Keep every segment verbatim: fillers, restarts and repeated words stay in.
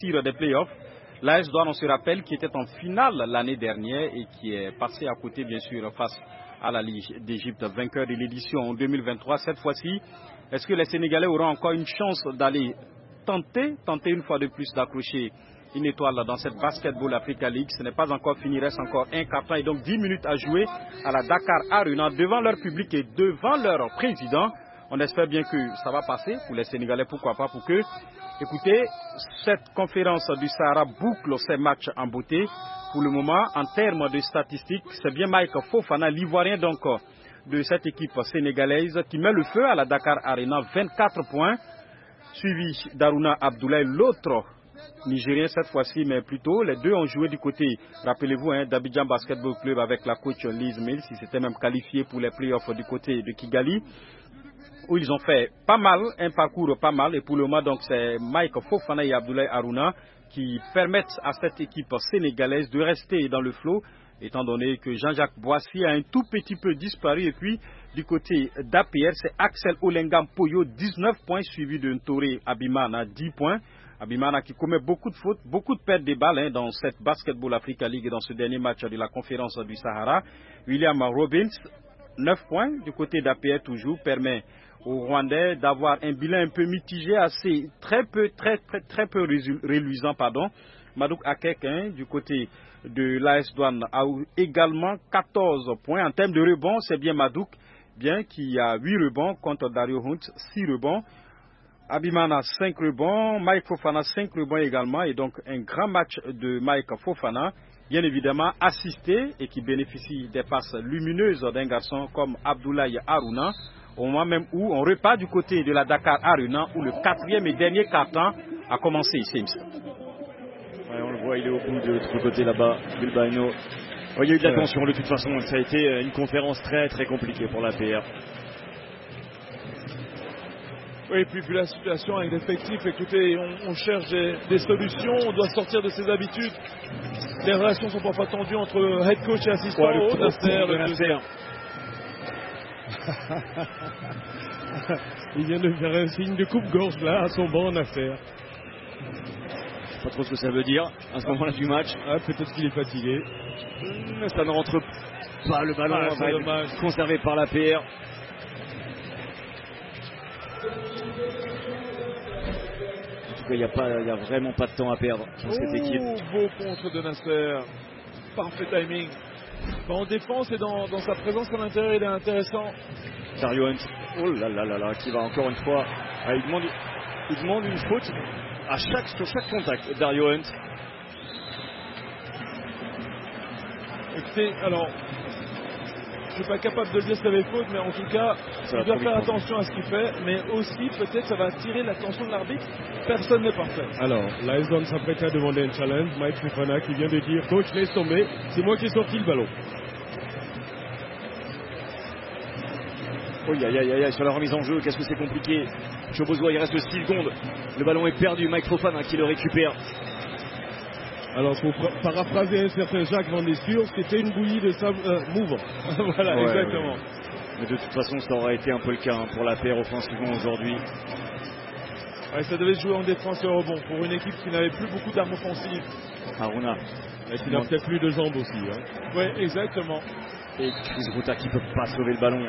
tir des playoffs. L'A S Douanes, on se rappelle, qui était en finale l'année dernière et qui est passé à côté, bien sûr, face à la Ligue d'Égypte, vainqueur de l'édition en deux mille vingt-trois. Cette fois-ci, est-ce que les Sénégalais auront encore une chance d'aller tenter, tenter une fois de plus d'accrocher une étoile dans cette Basketball Africa League? Ce n'est pas encore fini, il reste encore un quart-temps et donc dix minutes à jouer à la Dakar Arena devant leur public et devant leur président. On espère bien que ça va passer pour les Sénégalais, pourquoi pas, pour que, écoutez, cette conférence du Sahara boucle ses matchs en beauté. Pour le moment, en termes de statistiques, c'est bien Mike Fofana, l'Ivoirien donc de cette équipe sénégalaise, qui met le feu à la Dakar Arena, vingt-quatre points, suivi d'Aruna Abdoulaye, l'autre Nigérien cette fois-ci, mais plutôt les deux ont joué du côté, rappelez-vous, hein, d'Abidjan Basketball Club avec la coach Liz Mills, ils s'étaient même qualifiés pour les playoffs du côté de Kigali, où ils ont fait pas mal, un parcours pas mal, et pour le moment donc c'est Mike Fofana et Abdoulaye Aruna qui permettent à cette équipe sénégalaise de rester dans le flot, étant donné que Jean-Jacques Boissy a un tout petit peu disparu. Et puis du côté d'A P R, c'est Axel Olengam Poyo, dix-neuf points, suivi de Ntoré Abimana, dix points. Abimana qui commet beaucoup de fautes, beaucoup de pertes de balles hein, dans cette Basketball Africa League et dans ce dernier match de la conférence du Sahara. William Robbins, neuf points du côté d'A P R toujours, permet aux Rwandais d'avoir un bilan un peu mitigé, assez très peu, très, très, très peu reluisant, pardon. Madouk Akek, hein, du côté de l'A S Douanes, a également quatorze points. En termes de rebonds, c'est bien Madouk, bien, qui a huit rebonds contre Dario Hunt, six rebonds. Abimana, cinq rebonds. Mike Fofana, cinq rebonds également. Et donc, un grand match de Mike Fofana, bien évidemment assisté et qui bénéficie des passes lumineuses d'un garçon comme Abdoulaye Aruna, au moment même où on repart du côté de la Dakar Arena, où le quatrième et dernier quart-temps a commencé, Sims. Ouais, on le voit, il est au bout de l'autre côté là-bas, Bilbao. Ouais, il y a eu de la tension de toute façon, ça a été une conférence très très compliquée pour l'A P R. Oui, et puis, puis la situation avec l'effectif, écoutez, on, on cherche des, des solutions, on doit sortir de ses habitudes. Les relations sont parfois tendues entre head coach et assistant. Ouais, le oh, Nasser, de Nasser. Il vient de faire un signe de coupe-gorge là à son banc en affaire. Je sais pas trop ce que ça veut dire à ce moment-là du match. Ah, peut-être qu'il est fatigué. Mais ça ne rentre pas, le ballon ah, va être conservé par l'A P R. En tout cas, il n'y a, a vraiment pas de temps à perdre dans oh, cette équipe. Beau contre de Nasser. Parfait timing. Bah, en défense et dans, dans sa présence à l'intérieur, il est intéressant. Dario Hunt, oh là là là là, qui va encore une fois. Ah, il, demande, il demande une faute à chaque, sur chaque contact, Dario Hunt. Écoutez, alors, je ne suis pas capable de dire si c'est faute, mais en tout cas, ça il doit faire attention à ce qu'il fait, mais aussi peut-être ça va attirer l'attention de l'arbitre. Personne n'est parfait. Alors, l'A S Douanes s'apprête à demander un challenge. Mike Fofana qui vient de dire coach, laisse tomber, c'est moi qui ai sorti le ballon. Oh, aïe, aïe, aïe, sur la remise en jeu, qu'est-ce que c'est compliqué. Chobozois, il reste six secondes. Le ballon est perdu, Mike Fofana qui le récupère. Alors, pour paraphraser un certain Jacques Van Destur, c'était une bouillie de sable euh, mouvant. Voilà, ouais, exactement. Ouais. Mais de toute façon, ça aurait été un peu le cas hein, pour la paire offensivement aujourd'hui. Ouais, ça devait se jouer en défense et au rebond pour une équipe qui n'avait plus beaucoup d'armes offensives. Aruna. Et qui n'a peut-être plus de jambes aussi. Hein. Oui, exactement. Et Chris Ruta qui ne peut pas sauver le ballon.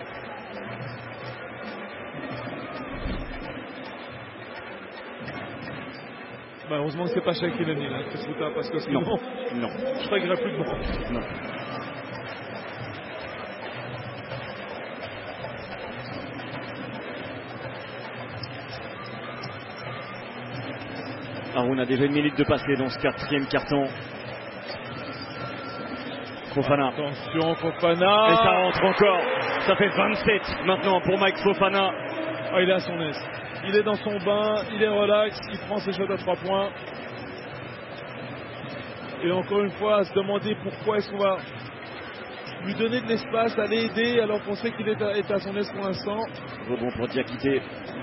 Bah, heureusement que c'est pas Shaquille O'Neal, hein, Chris Ruta, parce que sinon, non, non. je crois qu'il n'y aurait plus de ballon. Non. Aruna a déjà une minute de passer dans ce quatrième carton. Fofana. Attention, Fofana. Et ça rentre encore. Ça fait vingt-sept maintenant pour Mike Fofana. Oh, il est à son aise. Il est dans son bain, il est relax, il prend ses shots à trois points. Et encore une fois, à se demander pourquoi est-ce qu'on va lui donner de l'espace, aller aider alors qu'on sait qu'il est, est à son aise pour l'instant. Rebond pour Diakité.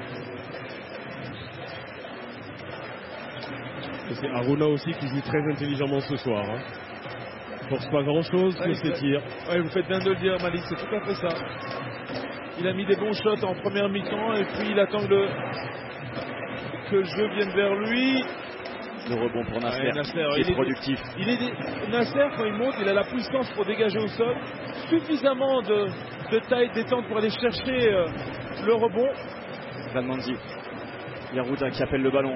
C'est Aruna aussi qui joue très intelligemment ce soir. Hein. Force pas grand chose, mais ses tirs. Oui, vous faites bien de le dire, Malik, c'est tout à fait ça. Il a mis des bons shots en première mi-temps et puis il attend que le, que le jeu vienne vers lui. Le rebond pour Nasser, Ouais, Nasser, qui il est est productif. Il est, Nasser, quand il monte, il a la puissance pour dégager au sol, suffisamment de, de taille, de détente pour aller chercher euh, le rebond. Vanmandi, Yarouda qui appelle le ballon.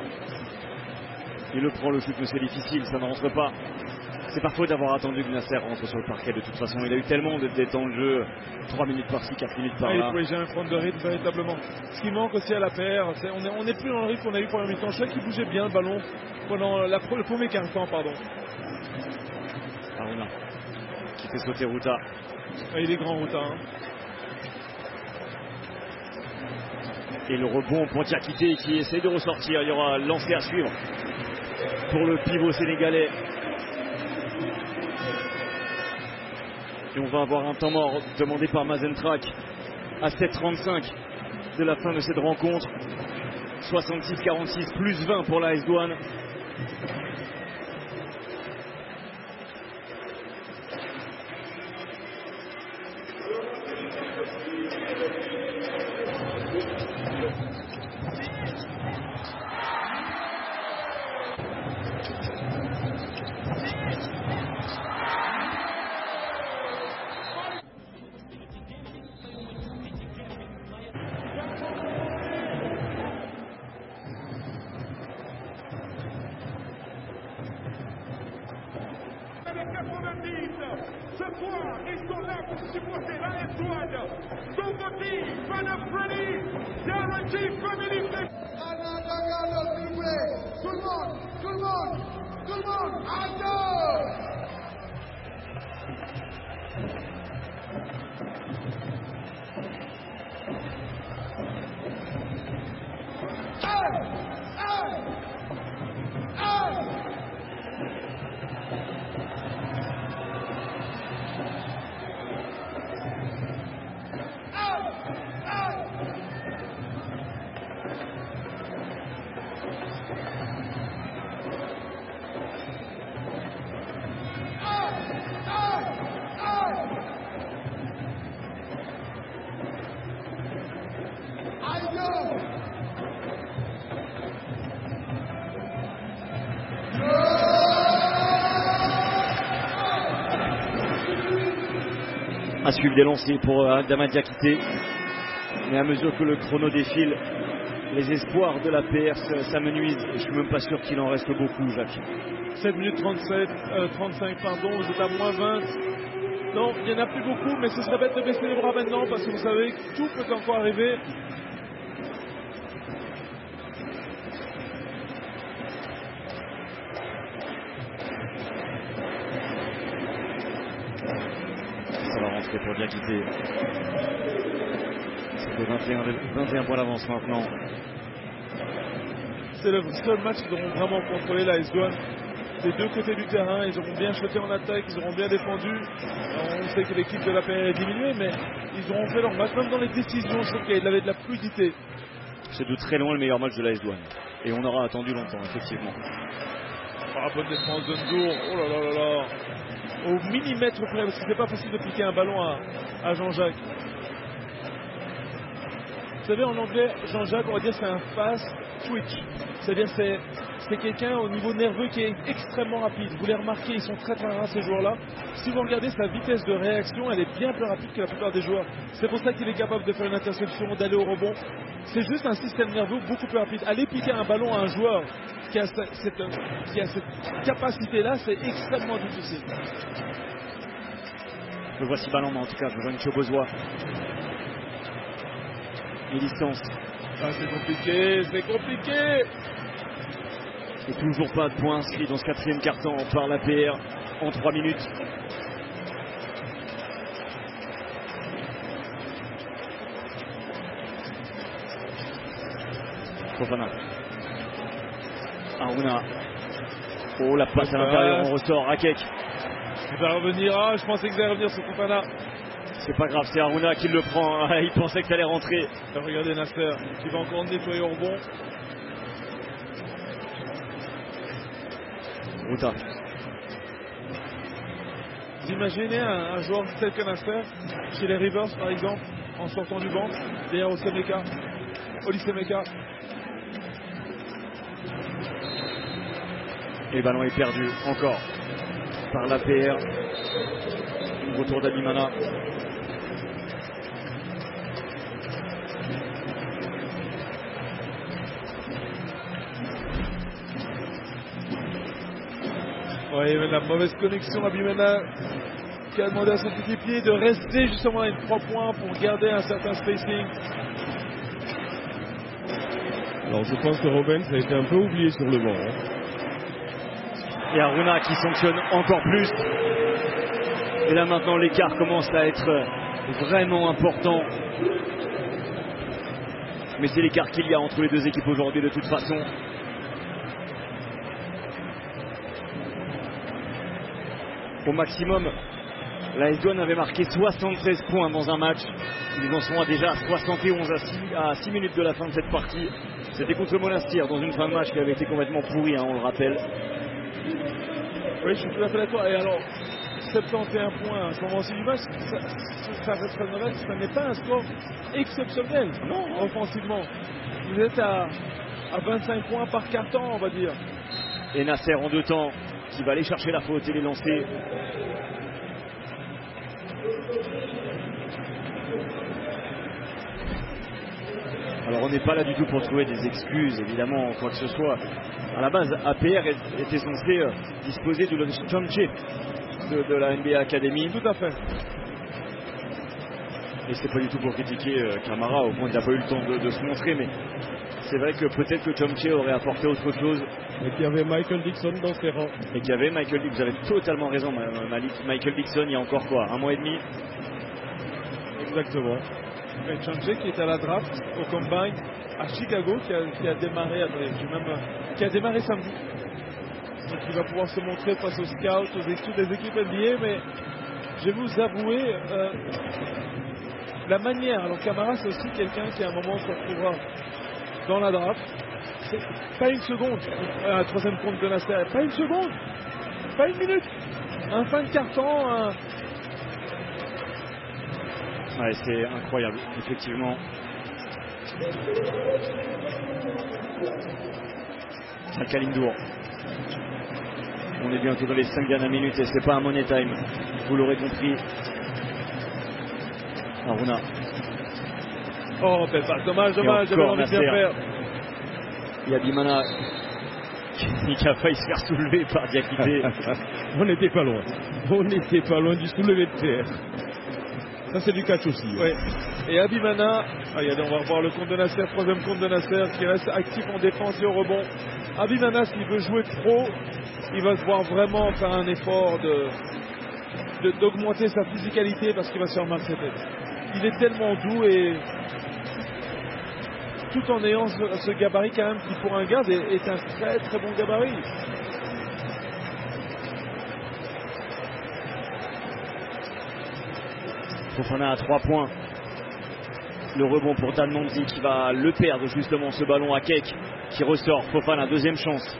Il le prend, le shoot, mais c'est difficile, ça ne rentre pas. C'est pas faute d'avoir attendu que Nasser rentre sur le parquet. De toute façon, il a eu tellement de temps de jeu, trois minutes par-ci, quatre minutes Ah, il ne par-là. pouvait jamais prendre de rythme véritablement. Ce qui manque aussi à la paire, c'est, on n'est on est plus dans le rythme qu'on a eu pendant le mi-temps. Je sais qu'il bougeait bien le ballon pendant la, le premier quart-temps, pardon. Aruna qui fait sauter Ruta. Ah, il est grand, Ruta. Hein. Et le rebond pour Diakité qui essaie de ressortir. Il y aura lancé à suivre pour le pivot sénégalais. Et on va avoir un temps mort demandé par Mazentrak à sept trente-cinq de la fin de cette rencontre. soixante-six quarante-six plus vingt pour l'A S Douanes. Ce soir, ils sont là pour supporter l'A S Douanes. Convoqué, fan of Freddy, Guarantee Family Flex. S'il vous plaît, tout le monde, tout le monde, tout le monde, attends. À suivre des lancers pour Adama Diakité. Mais à mesure que le chrono défile, les espoirs de la P R s'amenuisent. Je suis même pas sûr qu'il en reste beaucoup, Jacques. sept minutes trente-sept, euh, trente-cinq, pardon, vous êtes à moins vingt. Non, il n'y en a plus beaucoup, mais ce serait bête de baisser les bras maintenant parce que vous savez que tout peut encore arriver. Ça va rentrer pour Diakité. C'est de vingt et un, vingt et un points d'avance maintenant. C'est le seul match qu'ils auront vraiment contrôlé l'A S Douanes. Des deux côtés du terrain, ils auront bien chuté en attaque, ils auront bien défendu. Alors, on sait que l'équipe de la P R est diminuée, mais ils auront fait leur match. Même dans les décisions, je trouve qu'il avait de la fluidité. C'est de très loin le meilleur match de l'A S Douanes. Et on aura attendu longtemps, effectivement. Ah, bonne défense de Ndour. Oh là là là là. Au millimètre près, parce que c'est pas facile de piquer un ballon à, à Jean-Jacques. Vous savez, en anglais, Jean-Jacques, on va dire c'est un fast twitch. C'est-à-dire c'est c'est quelqu'un au niveau nerveux qui est extrêmement rapide. Vous les remarquez, ils sont très très rares ces joueurs-là. Si vous regardez sa vitesse de réaction, elle est bien plus rapide que la plupart des joueurs. C'est pour ça qu'il est capable de faire une interception, d'aller au rebond. C'est juste un système nerveux beaucoup plus rapide. Aller piquer un ballon à un joueur qui a cette, qui a cette capacité-là, c'est extrêmement difficile. Le voici ballon, mais en tout cas, pour Jean-Michel Bozois. Les distances. Ah, c'est compliqué, c'est compliqué. Et toujours pas de points inscrits dans ce quatrième quart-temps par la P R en trois minutes. Fofana. Aruna. Oh, la passe à l'intérieur, on ressort. Rakek. Il va revenir, ah, je pensais que ça allait revenir sur Fofana. C'est pas grave, c'est Aruna qui le prend. Il pensait que ça allait rentrer. Regardez Nasser, qui va encore nettoyer au rebond. Ruta. Vous imaginez un, un joueur tel que Nasser, chez les Rivers par exemple, en sortant du banc, derrière Osemeka, Olisemeka. Et le ballon est perdu encore par l'A P R. Retour d'Abimana. Oui, mais la mauvaise connexion Abimana qui a demandé à ses équipiers de rester justement à une trois points pour garder un certain spacing. Alors je pense que Robben a été un peu oublié sur le banc. Hein. Et Aruna qui sanctionne encore plus. Et là maintenant l'écart commence à être vraiment important. Mais c'est l'écart qu'il y a entre les deux équipes aujourd'hui de toute façon. Au maximum, la S Douanes avait marqué soixante-treize points dans un match. Ils en sont à déjà soixante et onze à six minutes de la fin de cette partie. C'était contre Monastir dans une fin de match qui avait été complètement pourrie, hein, on le rappelle. Oui, je suis tout à fait d'accord. Et alors, soixante et onze points à ce moment-ci du match, ça, ça, ça, ça n'est pas un score exceptionnel, non, offensivement. Vous êtes à, à vingt-cinq points par carton, on va dire. Et Nasser en deux temps, qui va aller chercher la faute et les lancer. Alors on n'est pas là du tout pour trouver des excuses, évidemment, quoi que ce soit. À la base, A P R était censé euh, disposer du Chomche de, de la N B A Academy. Tout à fait. Et c'est pas du tout pour critiquer euh, Camara, au point qu'il n'a pas eu le temps de, de se montrer, mais c'est vrai que peut-être que Chomche aurait apporté autre chose. Et qu'il y avait Michael Dixon dans ses rangs. Et qu'il y avait Michael Dixon, vous avez totalement raison, Malik. Michael Dixon, il y a encore quoi, un mois et demi. Exactement. Et Chomche qui est à la draft au combine à Chicago, qui a, qui a démarré attendez, même, qui a démarré samedi. Donc il va pouvoir se montrer face aux scouts, aux équipes, des équipes N B A, mais je vais vous avouer euh, la manière. Alors Camara c'est aussi quelqu'un qui à un moment se retrouvera dans la draft. C'est pas une seconde, un troisième compte de Nasser, pas une seconde, pas une minute, un fin de carton, un... Ouais, c'est incroyable, effectivement. Ça Kalindour. On est bientôt dans les cinq dernières minutes et c'est pas un money time. Vous l'aurez compris. Aruna. Oh, ben pas, dommage, dommage, j'avais envie de bien faire. Il y a Bimana qui a failli se faire soulever par Diakité. On n'était pas loin. On n'était pas loin du soulevé de terre. Ça c'est du catch aussi. Ouais. Et Abimana, ah, regardez, on va revoir le compte de Nasser, troisième compte de Nasser qui reste actif en défense et au rebond. Abimana, s'il veut jouer pro, il va devoir vraiment faire un effort de, de, d'augmenter sa physicalité parce qu'il va se faire mal cette tête. Il est tellement doux et tout en ayant ce, ce gabarit quand même qui pour un garde est, est un très très bon gabarit. Fofana à trois points. Le rebond pour Dan Mondi qui va le perdre justement ce ballon à Keck qui ressort. Fofana, deuxième chance.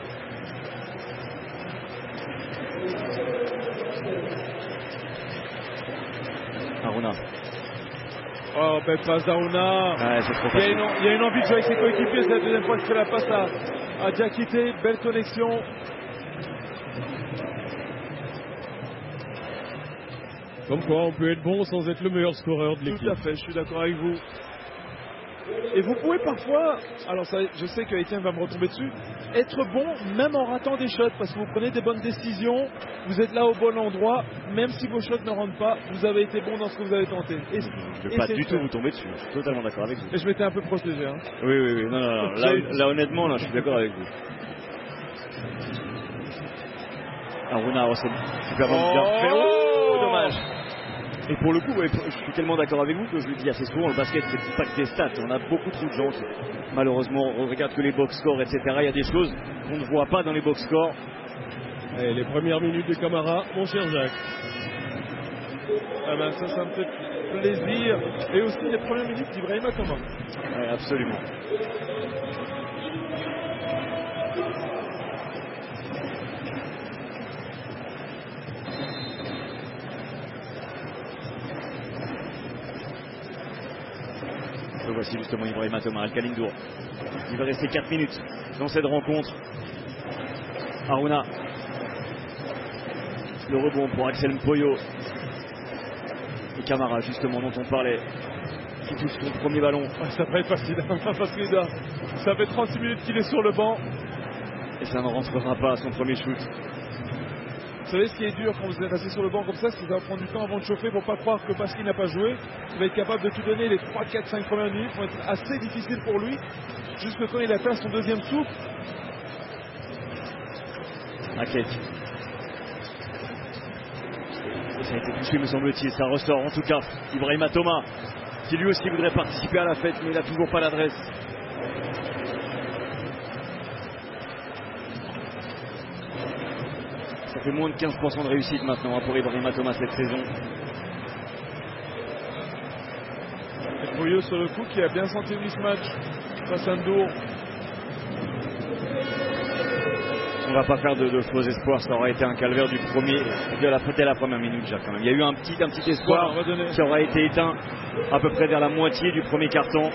Aruna. Oh, belle passe d'Aruna. Ouais, c'est trop il, y a facile. une, il y a une envie de jouer avec ses coéquipiers. C'est la deuxième fois qu'il fait la passe à, à Diakité. Belle connexion. Comme quoi, on peut être bon sans être le meilleur scoreur de l'équipe. Tout à fait, je suis d'accord avec vous. Et vous pouvez parfois, alors ça, je sais que Étienne va me retomber dessus, être bon même en ratant des shots parce que vous prenez des bonnes décisions, vous êtes là au bon endroit, même si vos shots ne rentrent pas, vous avez été bon dans ce que vous avez tenté. Et, Je ne vais et pas c'est du fait. tout vous tomber dessus, je suis totalement d'accord avec vous. Et je m'étais un peu protégé. Hein. Oui, oui, oui, non, non, non. Là, là, honnêtement, là, je suis d'accord avec vous. Aruna, oh, c'est super bon. Oh, oh, dommage. Et pour le coup, ouais, je suis tellement d'accord avec vous que je le dis assez souvent, le basket c'est pas que des stats. On a beaucoup trop de gens qui malheureusement regardent que les box scores, et cetera. Il y a des choses qu'on ne voit pas dans les box scores. Et les premières minutes de Camara, mon cher Jacques. Ah ben ça, ça me fait plaisir. Et aussi les premières minutes d'Ibrahima Thomas. Ouais, absolument. Voici justement Ibrahima Thomas, Al Kalindour. Il va rester quatre minutes dans cette rencontre. Aruna. Le rebond pour Axel Mpoyo. Et Camara, justement, dont on parlait, qui touche son premier ballon. Ouais, ça va être facile, parce que là, ça fait trente-six minutes qu'il est sur le banc. Et ça ne rentrera pas à son premier shoot. Vous savez ce qui est dur quand vous êtes assis sur le banc comme ça, c'est que ça va prendre du temps avant de chauffer pour pas croire que parce qu'il n'a pas joué, il va être capable de tout donner. Les trois, quatre, cinq premières minutes vont être assez difficiles pour lui, jusque quand il atteint son deuxième souffle. Akek. Ça a été touché, me semble-t-il, ça ressort en tout cas. Ibrahima Thomas, qui lui aussi voudrait participer à la fête, mais il n'a toujours pas l'adresse. Ça fait moins de quinze pour cent de réussite maintenant pour Ibrahima Thomas cette saison. Et Moyo sur le coup qui a bien senti le mismatch face à Ndour. On va pas faire de, de faux espoirs, ça aurait été un calvaire du premier, de la, dès la première minute déjà quand même. Il y a eu un petit, un petit espoir qui aura été éteint à peu près vers la moitié du premier quart-temps.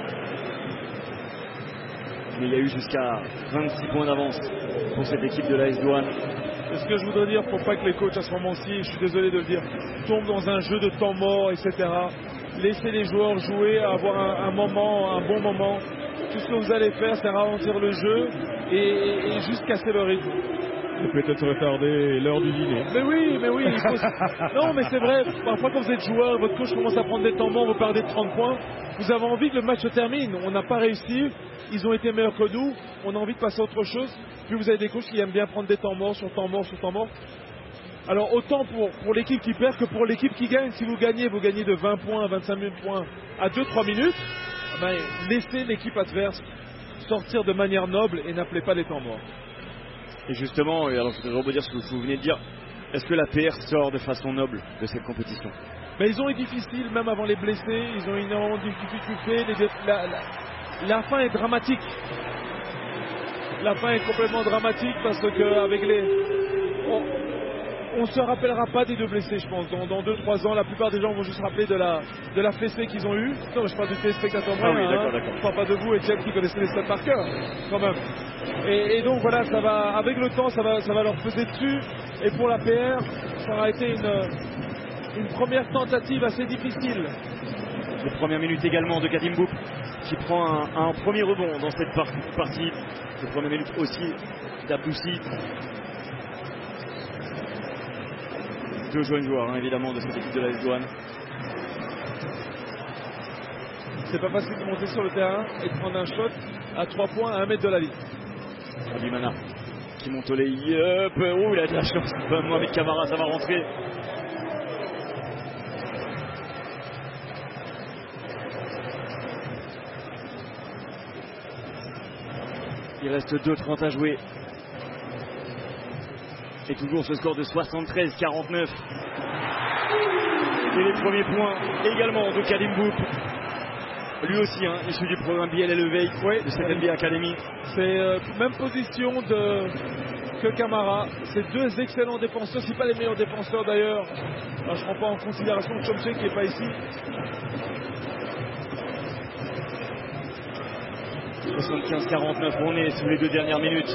Mais il y a eu jusqu'à vingt-six points d'avance pour cette équipe de l'A S Douanes. Et ce que je voudrais dire, pour pas que les coachs à ce moment-ci, je suis désolé de le dire, tombent dans un jeu de temps mort, et cetera. Laissez les joueurs jouer, avoir un, un moment, un bon moment. Tout ce que vous allez faire, c'est ralentir le jeu et, et juste casser le rythme. Et peut-être retarder l'heure du dîner. Mais oui, mais oui. Il faut... Non, mais c'est vrai. Parfois, quand vous êtes joueur, votre coach commence à prendre des temps morts, vous perdez de trente points. Vous avez envie que le match se termine. On n'a pas réussi. Ils ont été meilleurs que nous. On a envie de passer à autre chose. Puis vous avez des coachs qui aiment bien prendre des temps morts sur temps morts sur temps morts. Alors autant pour, pour l'équipe qui perd que pour l'équipe qui gagne. Si vous gagnez, vous gagnez de vingt points à vingt-cinq points à deux trois minutes. Ben, laissez l'équipe adverse sortir de manière noble et n'appelez pas les temps morts. Et justement, alors je voudrais rebondir sur ce que vous venez de dire, est-ce que la P R sort de façon noble de cette compétition? Ben, ils ont été difficiles, même avant les blessés, ils ont énormément de difficultés. Les, la, la, la fin est dramatique. La fin est complètement dramatique parce que avec les... On ne se rappellera pas des deux blessés, je pense. Dans deux trois ans, la plupart des gens vont juste se rappeler de la, de la fessée qu'ils ont eue. Non, je parle du téléspectateur. Ah oui, hein, d'accord, d'accord. Je parle pas de vous et Jeff qui connaissez les stats par cœur, quand même. Et, et donc voilà, ça va, avec le temps, ça va, ça va leur peser dessus. Et pour la P R, ça aura été une, une première tentative assez difficile. Les premières minutes également de Kadim Bouk, qui prend un, un premier rebond dans cette partie. Les premières minutes aussi d'Abdoussi. Deux jeunes joueurs, hein, évidemment, de cette équipe de l'A S Douanes. C'est pas facile de monter sur le terrain et de prendre un shot à trois points à un mètre de la ligne. Abimana qui monte au lay-up. Oh, il a de la chance. Mohamed Camara, ça va rentrer. Il reste deux trente à jouer. Et toujours ce score de soixante-treize à quarante-neuf. Et les premiers points également de Kadim Bouk. Lui aussi, hein, issu du programme B L L E V I de cette N B A Academy. C'est euh, même position de, que Camara. C'est deux excellents défenseurs, si pas les meilleurs défenseurs d'ailleurs. Alors, je ne prends pas en considération Chomche qui n'est pas ici. soixante-quinze à quarante-neuf, on est sous les deux dernières minutes.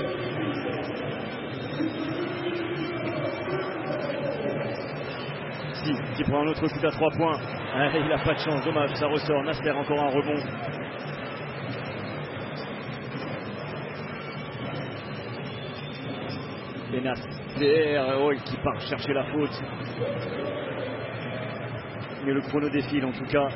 Qui prend un autre shoot à trois points. Ah, il n'a pas de chance, dommage, ça ressort. Nasser, encore un rebond. Et Nasser, oh, qui part chercher la faute. Mais le chrono défile en tout cas.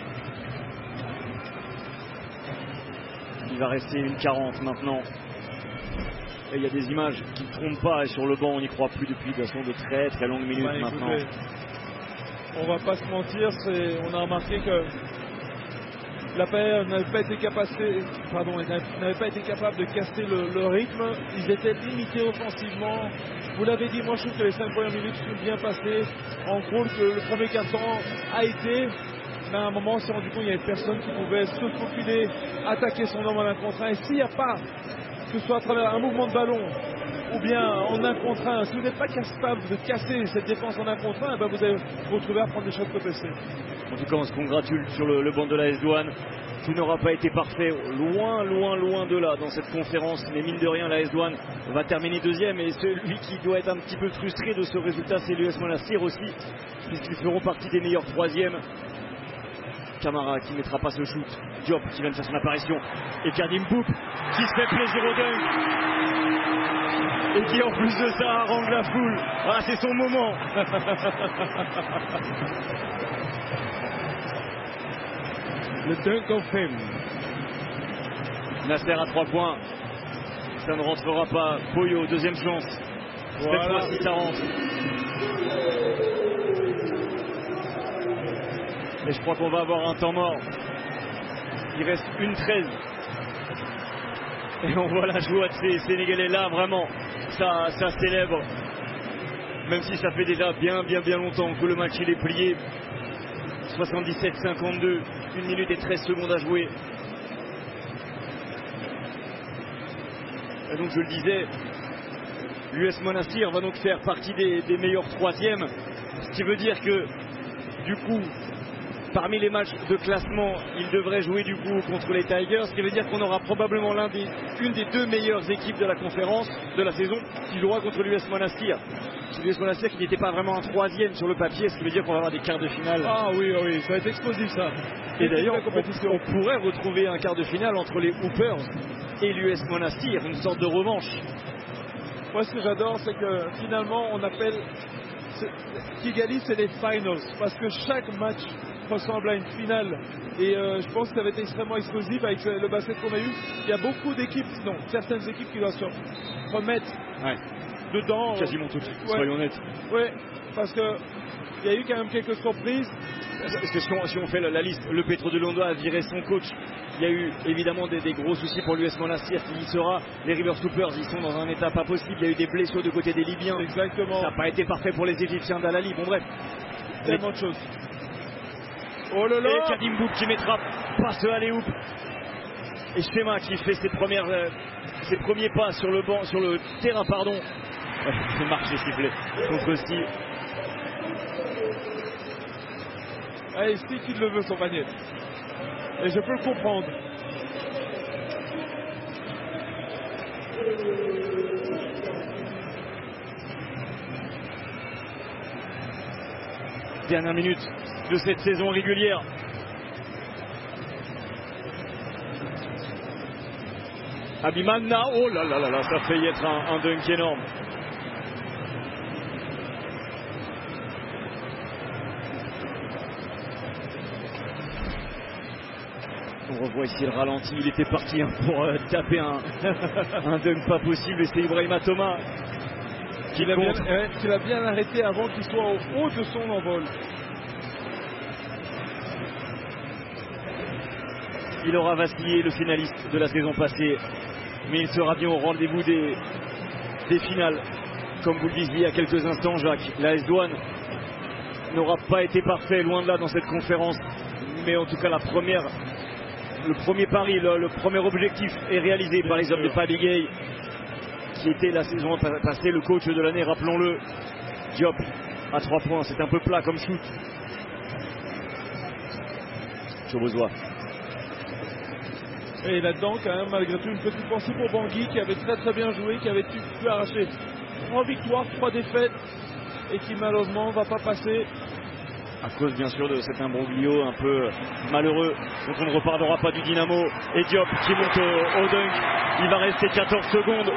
Il va rester une quarante maintenant. Et il y a des images qui ne trompent pas. Et sur le banc, on n'y croit plus depuis de, de très très longues minutes bah, maintenant. Écoutez, on va pas se mentir, on a remarqué que la P R n'avait pas été capable, pardon, n'avait pas été capable de casser le, le rythme. Ils étaient limités offensivement. Vous l'avez dit, moi je trouve que les cinq premières minutes sont bien passées. En gros, le, le premier quart-temps a été, mais à un moment, on s'est rendu compte qu'il n'y avait personne qui pouvait se faufiler, attaquer son homme en un contre un. Et s'il n'y a pas, que ce soit à travers un mouvement de ballon ou bien en un contre un, si vous n'êtes pas capable de casser cette défense en un contre un, ben vous allez vous retrouver à prendre des shots côté C. En tout cas, on se congratule sur le, le banc de la S Douane. Tout n'aura pas été parfait, loin, loin, loin de là dans cette conférence. Mais mine de rien, la S Douane va terminer deuxième. Et celui qui doit être un petit peu frustré de ce résultat, c'est l'U S Monastir aussi, puisqu'ils feront partie des meilleurs troisièmes. Camara qui ne mettra pas ce shoot. Diop qui vient de faire son apparition. Et Kadim Bouk qui se fait plaisir au dunk. Et qui en plus de ça harangue la foule. Ah, c'est son moment. Le dunk of fame. Nasser à trois points. Ça ne rentrera pas. Poyo, deuxième chance. Voilà. Cette fois-ci, ça rentre. Et je crois qu'on va avoir un temps mort. Il reste une treize. Et on voit la joie de ces Sénégalais là, vraiment. Ça, ça célèbre. Même si ça fait déjà bien, bien, bien longtemps que le match il est plié. soixante-dix-sept cinquante-deux. une minute et treize secondes à jouer. Et donc je le disais, l'U S Monastir va donc faire partie des, des meilleurs troisièmes. Ce qui veut dire que, du coup, parmi les matchs de classement, il devrait jouer du coup contre les Tigers, ce qui veut dire qu'on aura probablement l'un des, une des deux meilleures équipes de la conférence de la saison qui jouera contre l'U S Monastir. L'U S Monastir qui n'était pas vraiment un troisième sur le papier, ce qui veut dire qu'on va avoir des quarts de finale. Ah oui, oui, ça va être explosif ça. Et d'ailleurs, on, on pourrait retrouver un quart de finale entre les Hoopers et l'U S Monastir, une sorte de revanche. Moi, ce que j'adore, c'est que finalement, on appelle Kigali, c'est les finals, parce que chaque match ressemble à une finale. Et euh, je pense que ça va être extrêmement explosif avec le basket qu'on a eu. Il y a beaucoup d'équipes, non, certaines équipes qui doivent se remettre ouais. dedans. Quasiment toutes, ouais. soyons honnêtes. Oui, parce que il y a eu quand même quelques surprises. Parce que si on, si on fait la, la liste, le Petro de Londres a viré son coach. Il y a eu évidemment des, des gros soucis pour l'U S Monastir qui y sera. Les River Soupers, ils sont dans un état pas possible. Il y a eu des blessures de côté des Libyens. Exactement. Ça n'a pas été parfait pour les Égyptiens d'Al-Ali. Bon bref. Tellement de choses. Oh là là. Et Kadim Bouk qui mettra passe à alley-oop. Et Shema qui fait ses premières, euh, ses premiers pas sur le banc, sur le terrain, pardon. Ouais, c'est marché sifflé contre Steve. Allez, Steve qui le veut son panier. Et je peux le comprendre. Dernière minute de cette saison régulière. Abimanna, oh là là là là, ça a failli être un, un dunk énorme. On revoit ici le ralenti, il était parti hein, pour euh, taper un, un dunk pas possible et c'est Ibrahima Thomas qui l'a bien, ouais, qui l'a bien arrêté avant qu'il soit au haut de son envol. Il aura vacillé, le finaliste de la saison passée, mais il sera bien au rendez-vous des, des finales. Comme vous le disiez il y a quelques instants, Jacques, la S Douane n'aura pas été parfait, loin de là dans cette conférence, mais en tout cas la première, le premier pari, le, le premier objectif est réalisé par les hommes de Paddy Gay, qui était la saison passée le coach de l'année, rappelons-le. Diop à trois points, c'est un peu plat comme shoot. Chobozois. Et là-dedans, quand même, malgré tout, une petite pensée pour Bangui qui avait très très bien joué, qui avait pu, pu arracher trois victoires, trois défaites et qui malheureusement ne va pas passer. À cause bien sûr de cet imbroglio un peu malheureux dont on ne reparlera pas du Dynamo. Et Diop qui monte au, au dunk. Il va rester quatorze secondes.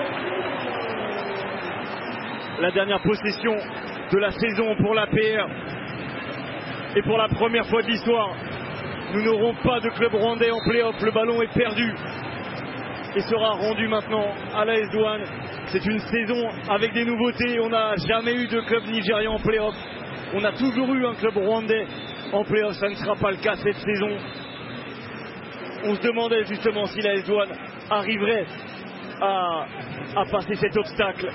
La dernière possession de la saison pour l'A P R. Et pour la première fois de l'histoire, nous n'aurons pas de club rwandais en play-off. Le ballon est perdu et sera rendu maintenant à la S Douane. C'est une saison avec des nouveautés. On n'a jamais eu de club nigérian en play-off. On a toujours eu un club rwandais en play-off. Ça ne sera pas le cas cette saison. On se demandait justement si la S Douane arriverait à, à passer cet obstacle.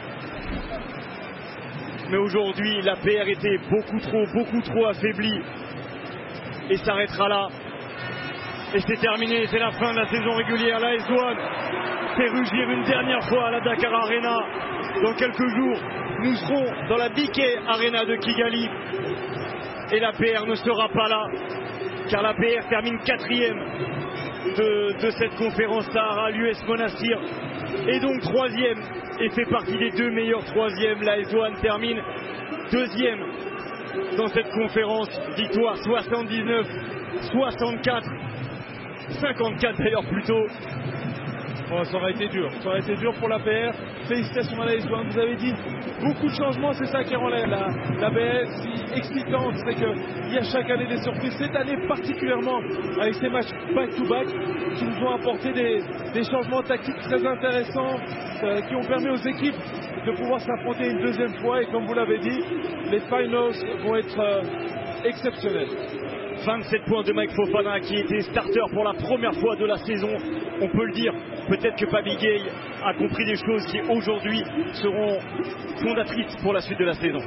Mais aujourd'hui, la P R était beaucoup trop, beaucoup trop affaiblie. Et s'arrêtera là. Et c'est terminé, c'est la fin de la saison régulière. La S Douane fait rugir une dernière fois à la Dakar Arena. Dans quelques jours, nous serons dans la B K Arena de Kigali. et l'A P R ne sera pas là, car l'A P R termine quatrième de, de cette conférence Sahara. L'U S Monastir est donc troisième et fait partie des deux meilleurs troisièmes. L'A S Douanes termine deuxième dans cette conférence. Victoire soixante-dix-neuf soixante-quatre, cinquante-quatre d'ailleurs plutôt. Oh, ça aurait été dur, ça aurait été dur pour l'A P R. Félicitations à l'A S Douanes, vous avez dit beaucoup de changements, c'est ça qui rend la, la, la B S si excitante, c'est qu'il y a chaque année des surprises. Cette année particulièrement avec ces matchs back-to-back qui nous ont apporté des, des changements tactiques très intéressants euh, qui ont permis aux équipes de pouvoir s'affronter une deuxième fois, et comme vous l'avez dit, les finals vont être euh, exceptionnels. vingt-sept points de Mike Fofana qui était starter pour la première fois de la saison. On peut le dire, peut-être que Papi Gueye a compris des choses qui aujourd'hui seront fondatrices pour la suite de la saison.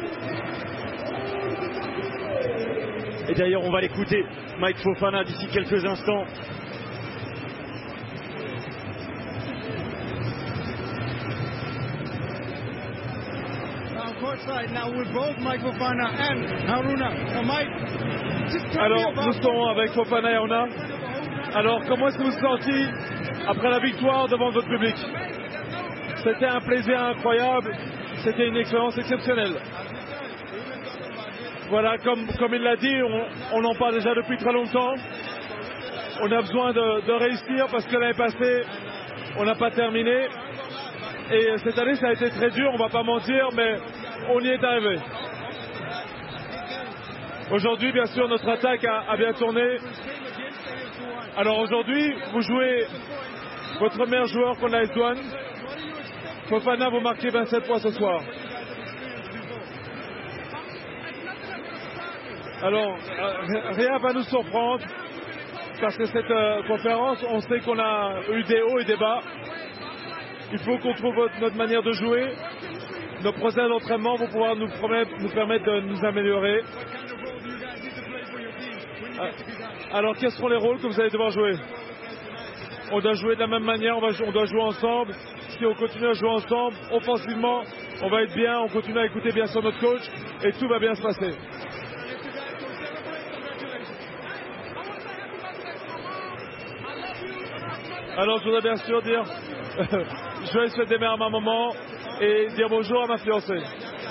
Et d'ailleurs on va l'écouter, Mike Fofana, d'ici quelques instants. Alors nous serons avec Fofana et Haruna. Alors comment est-ce que vous vous sentez après la victoire devant votre public? C'était un plaisir incroyable, c'était une expérience exceptionnelle. Voilà, comme, comme il l'a dit, on, on en parle déjà depuis très longtemps. On a besoin de, de réussir parce que l'année passée, on n'a pas terminé. Et cette année, ça a été très dur, on ne va pas mentir, mais on y est arrivé. Aujourd'hui, bien sûr, notre attaque a, a bien tourné. Alors aujourd'hui, vous jouez votre meilleur joueur contre l'A S Douanes. Fofana, vous marquez vingt-sept points ce soir. Alors, euh, rien va nous surprendre, parce que cette euh, conférence, on sait qu'on a eu des hauts et des bas. Il faut qu'on trouve notre manière de jouer. Nos procès d'entraînement vont pouvoir nous, promettre, nous permettre de nous améliorer. Alors, quels seront les rôles que vous allez devoir jouer? On doit jouer de la même manière, on, va, on doit jouer ensemble. Si on continue à jouer ensemble, offensivement, on va être bien, on continue à écouter bien sûr notre coach, et tout va bien se passer. Alors, je voudrais bien sûr dire, je vais souhaiter à ma maman et dire bonjour à ma fiancée.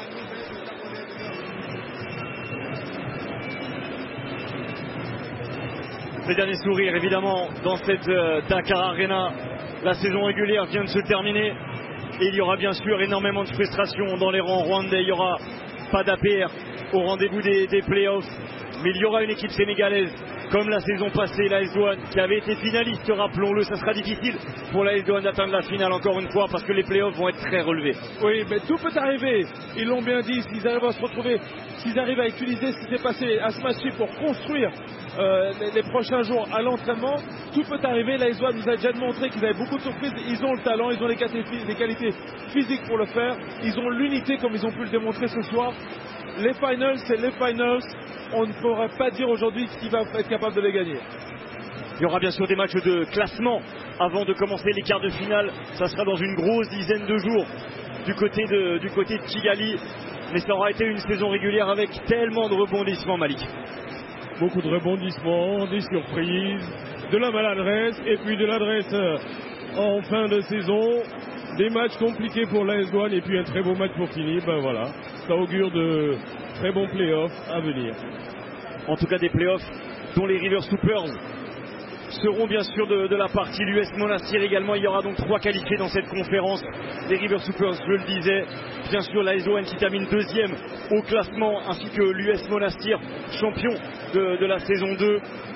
Les derniers sourires évidemment dans cette euh, Dakar Arena. La saison régulière vient de se terminer et il y aura bien sûr énormément de frustration dans les rangs rwandais. Il n'y aura pas d'A P R au rendez-vous des, des playoffs, mais il y aura une équipe sénégalaise comme la saison passée, l'A S Douanes, qui avait été finaliste, rappelons-le. Ça sera difficile pour l'A S Douanes d'atteindre la finale encore une fois parce que les playoffs vont être très relevés. Oui, mais tout peut arriver. Ils l'ont bien dit, s'ils arrivent à se retrouver, s'ils arrivent à utiliser ce qui s'est passé à ce match pour construire euh, les, les prochains jours à l'entraînement, tout peut arriver. L'A S Douanes nous a déjà montré qu'ils avaient beaucoup de surprises. Ils ont le talent, ils ont les qualités, les qualités physiques pour le faire. Ils ont l'unité comme ils ont pu le démontrer ce soir. Les finals, c'est les finals. On ne pourrait pas dire aujourd'hui qui va être capable de les gagner. Il y aura bien sûr des matchs de classement avant de commencer les quarts de finale. Ça sera dans une grosse dizaine de jours du côté de, du côté de Kigali. Mais ça aura été une saison régulière avec tellement de rebondissements, Malik. Beaucoup de rebondissements, des surprises, de la maladresse et puis de l'adresse en fin de saison. Des matchs compliqués pour l'A S Douanes et puis un très beau match pour finir. Ben voilà, ça augure de très bons playoffs à venir. En tout cas des playoffs dont les River Soupers seront bien sûr de, de la partie. L'U S Monastir également. Il y aura donc trois qualifiés dans cette conférence. Les River Soupers, je le disais. Bien sûr l'A S Douanes qui termine deuxième au classement, ainsi que l'U S Monastir, champion de, de la saison deux.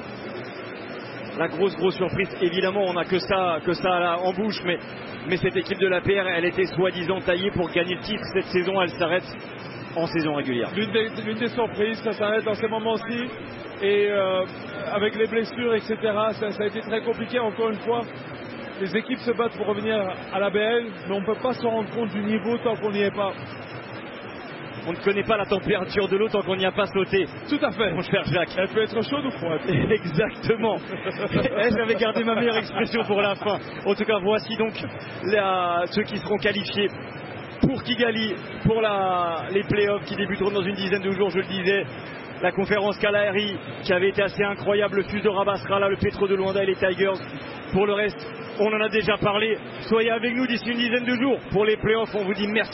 La grosse grosse surprise, évidemment, on n'a que ça, que ça là, en bouche, mais, mais cette équipe de l'A P R, elle était soi-disant taillée pour gagner le titre. Cette saison, elle s'arrête en saison régulière. L'une des, l'une des surprises, ça s'arrête dans ces moments-ci. Et euh, avec les blessures, et cetera, ça, ça a été très compliqué. Encore une fois, les équipes se battent pour revenir à la B L, mais on ne peut pas se rendre compte du niveau tant qu'on n'y est pas. On ne connaît pas la température de l'eau tant qu'on n'y a pas sauté. Tout à fait. Mon cher Jacques. Elle peut être chaude ou froide. Exactement. J'avais gardé ma meilleure expression pour la fin. En tout cas, voici donc la, ceux qui seront qualifiés pour Kigali, pour la, les playoffs qui débuteront dans une dizaine de jours, je le disais. la conférence Kalahari qui avait été assez incroyable, le Fus de Rabat sera là, le Petro de Luanda et les Tigers. Pour le reste, on en a déjà parlé. Soyez avec nous d'ici une dizaine de jours pour les playoffs. On vous dit merci.